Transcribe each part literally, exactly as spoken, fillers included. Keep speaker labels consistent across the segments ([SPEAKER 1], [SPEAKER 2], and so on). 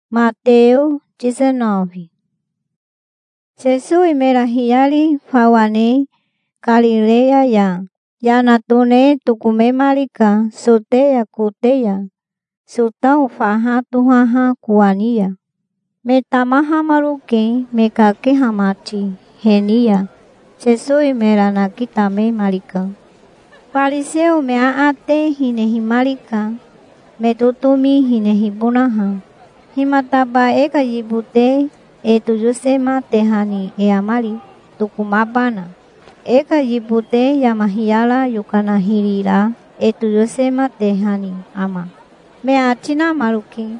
[SPEAKER 1] Mateus dezenove. Jesus mera hiali fawane Galileia ya yanatune tukume malika soteya kuteya sutau faha tuhaha kuania metamaha maruke mekake hamati henia Jesus mera nakitame malika Fariseu meaate hinehi malika metutumi hinehi bunaha himataba eka yibute e tujusema tehani e amali tukumabana eka yibute yamahiala yukana hirira e tujusema tehani ama me atina maruki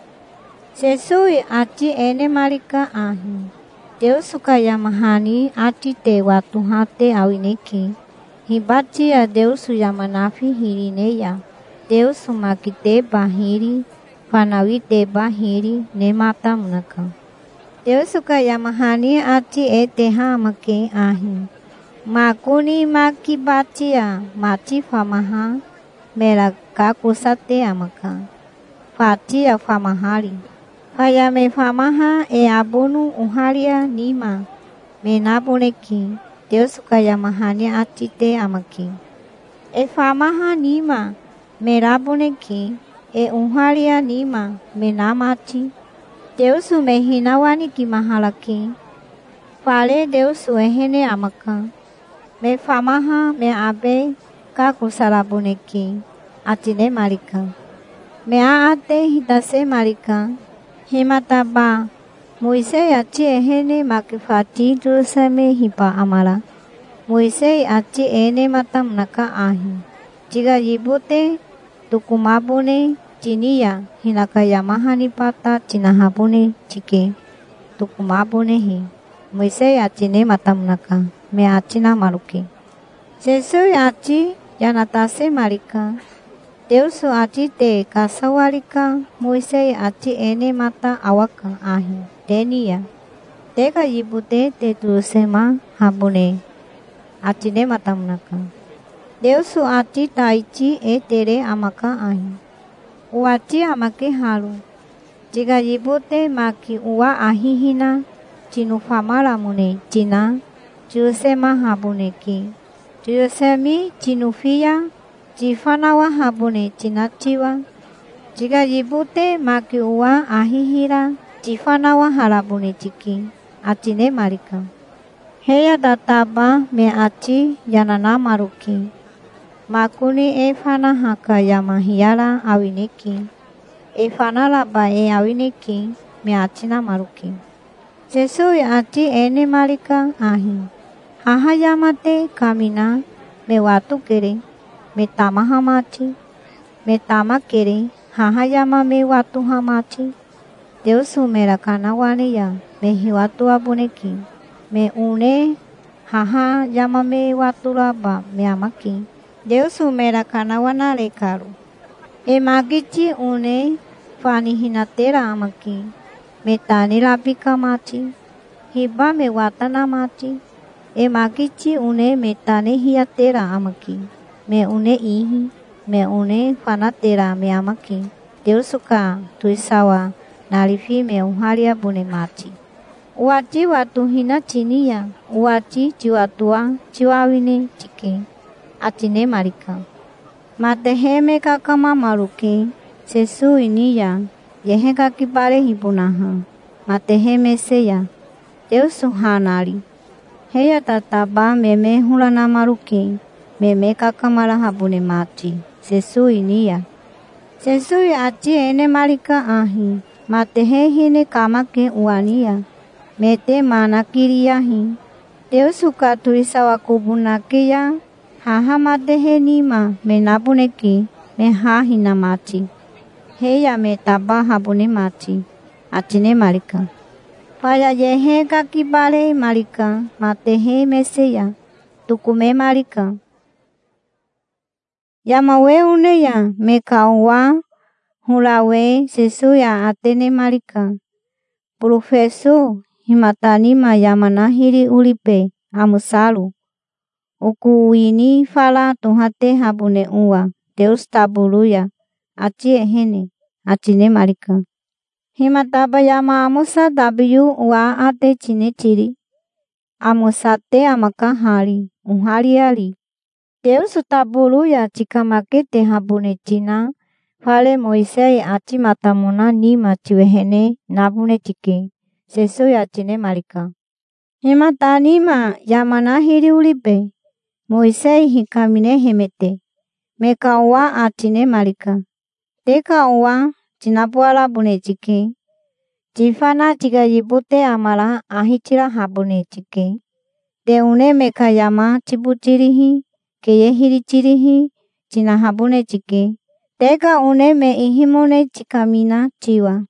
[SPEAKER 1] sesui ati ene malika ahi Deus suka yamahani ati te watu hate awineki hibati ya Deus yamanafi hirineya Deus makite bahiri panawite bahiri ne mata munaka Deus suka yamahani ati ete hamake ahi makuni makibatia mati famaha mera kakusate amaka fatia famahari fayame famaha e abunu uharia nima menabuneki Deus suka yamahani ati te amaki e famaha nima merabuneki e uharia nima menamati Deus mehinawani ki mahalaki fale Deus ehene amaka me famaha me abe kakusarabuneki atine malika me aate hitase malika himataba Moise ati ehene makifati dusame hipa amala Moise ati ene matam naka ahi jika yibute tukumabune Cinia hinaka yamahani pata cinahabune cike tukumabune hi Moise acine matamnaka me acina maluki Jesus aci yanatase malika Deus aci te kasawalika Moise aci ene mata awaka ahi denia teka yibute te tulusema habune acine matamnaka Deus aci taici e tere amaka ahi Uaci amake halu jika yibute maki ua ahihina cinu famala mune cina jusema habuneki jusemi cinu fia jifanawa habune cina ciwa jika yibute maki ua ahihira jifanawa harabune ciki acine malika heya databa me aci yanana maruki Makuni e fana haka yamahiala awineki. E fana laba e awineki me atina maruki. Jesus ati ene malika ahi. Haha yamate kamina me watu kere. Me tama hamati. Me tama kere. Haha yama me watu hamati. Deus mera kanawane ya me hiwatu abuneki. Me une haha yama me watu laba me amaki. Deus mera kanawana lekaru. E magici une fani hinatera amaki. Metani labika mati. Hiba me watana mati. E magici une metane hiatera amaki. Me une ihi. Me une fanatera me amaki. Deus ka tuisawa nalifi me uharia bune mati. Uaci watu hina cinia. Uaci ciwatua ciwawine cike. Atine malika mateheme kakama maruke sesu iniya yehe kakipare hibunaha mateheme seya Deus hanali heya tataba meme hulana maruke meme kakamara habune mati sesu iniya sesu aci ene malika ahi matehe hine kamake uania mete mana kiriyahi Deus katurisawa kubunakeya Haha matehe nima menabuneki me hahina mati. Heya me taba habune mati. Atine malika. Paya yehe kakibale malika. Matehe meseya. Tukume malika. Yamawe uneya me kauwa. Hulawe sesuya atene malika. Profeso himatanima yamanahiri ulipe. Amusalu. Uku ini fala tuhate habune ua. Deus tabuluya. Aci ehene. Acine malika. Himataba yama amosa w wa ate chine chiri. Amosate amakahari, unhari-hari. Deus tabuluya jika makete habune china. Fale Moisés achi matamona nima chiwehene nabune chike. Sesuya chine marika. Himata nima yamana hiri ulipe. Moisés hikamine hemete. Meka owa achine marika. Teka owa chinapuala bune chike. Jifana chiga yibute amala ahichira habune chike. Deune meka yama chibuchirihi. Keye hiri chirihi. China habune chike. Teka une me ihimone chikamina chiwa.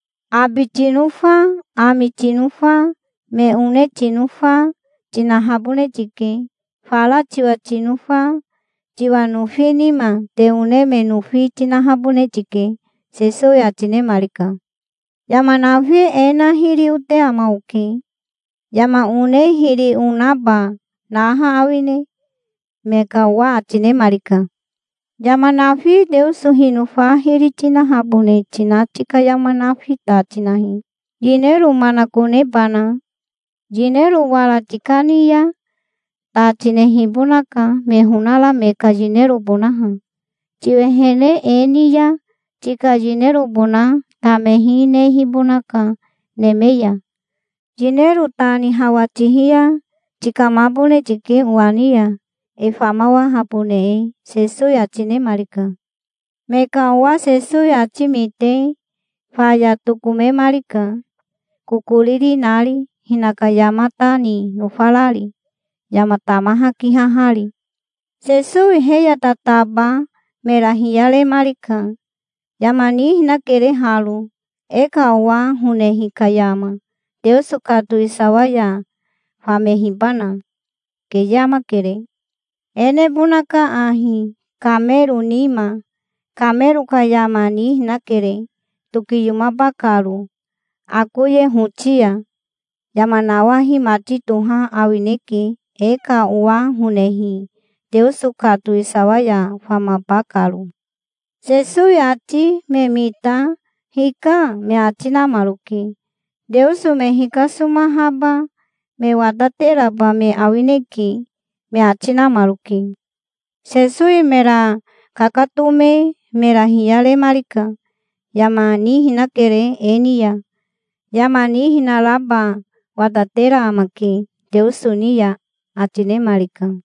[SPEAKER 1] Abi chinufa, ami chinufa, me une chinufa, china habune chike. Fala chiwa chinufa, chiwa nufi nima, te une me nufi china habune chike. Sesuya chine marika. Yama nafi ena hiri ute ama uke. Yama une hiri unaba, naha awine. Meka wa chine marika. Yama nafi Deus hinufa hiri china habune china chika yama nafi ta chinahi. Jineru mana kune bana. Jineru wala chikaniya. Ta chine hibunaka mehunala meka jineru bunaha. Chiwehene eniya chika jineru buna ta mehine hibunaka nemeya. Jineru tani hawachihia chika mabune chike uania. Efamawa habune sesuya chine marika. Meka wa sesuya chimite faya tukume marika. Kukuliri nari hinaka yamata ni nufalari. Yamata maha kihahari. Sesuy heya tataba merahiyale marika. Yamani hinakere halu. Eka wa hune hikayama. Deus katu isawaya famehibana. Ke yama kere. Ene bunaka ahi, kameru nima, kameru kayama ni nakere, tukiyuma bakaru, akuye huchia, yamanawahi mati tuha awineki, eka uwa hunehi, Deus katu isawaya fama bakaru. Sesuya achi memita, hika me achina maruki, Deus me hika sumahaba, me wadatera ba me awineki, me achina maruki. Sesuy mera kakatume mera hiyale marika. Yamani hinakere eniya. Yamani hinalaba wadatera amaki. Deusuniya achine marika.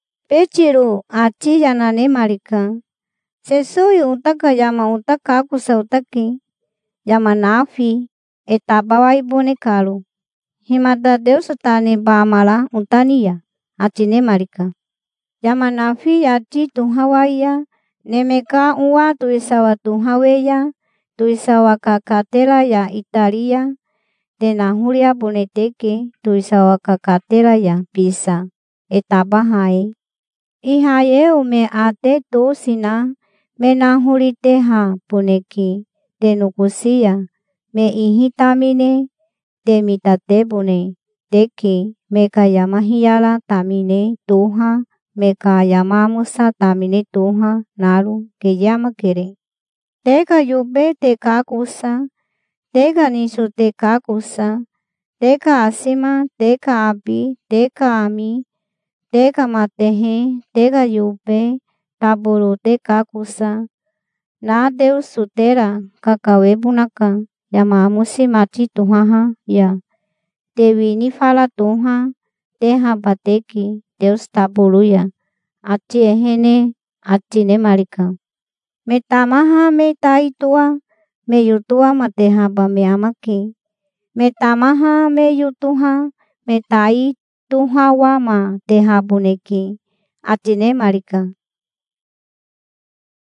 [SPEAKER 1] Pechiru achi yanane marika. Sesuy utaka yama utaka akusa utaki. Yamanafi etabawa ibune kalu. Himada Deus tane baamala utaniya. Achine marika. Yama nafi yachi tuhawaya. Nemeka uwa tuisawa tuhaweya. Tuisawa kakatela ya Italia. Dena hulia buneteke. Tuisawa kakatela ya pisa. Etabahai. Ihaye ume ate to sina. Mena hulite ha buneki. Denukusia. Me ihitamine. Demitate bune. Deki. Meka yamahiyala tamine tuha. Meka yamamusa tamine tuha naru ke yama kere. Teka yube teka kusa. Teka nisu teka kusa. Teka asima, teka abi, teka ami. Teka matehe, teka yube. Taburu teka kusa. Na Deus sutera kakawe bunaka. Yamamusi mati tuhaha ya. Dewi ni fala tuha. Teha bateki. Deus tabuluya. Achi ehene, achine marika. Me tamaha me taitua, me yutua matehaba me amaki. Me tamaha me yutuha, me tai tuha wama tehabuneki. Achine marika.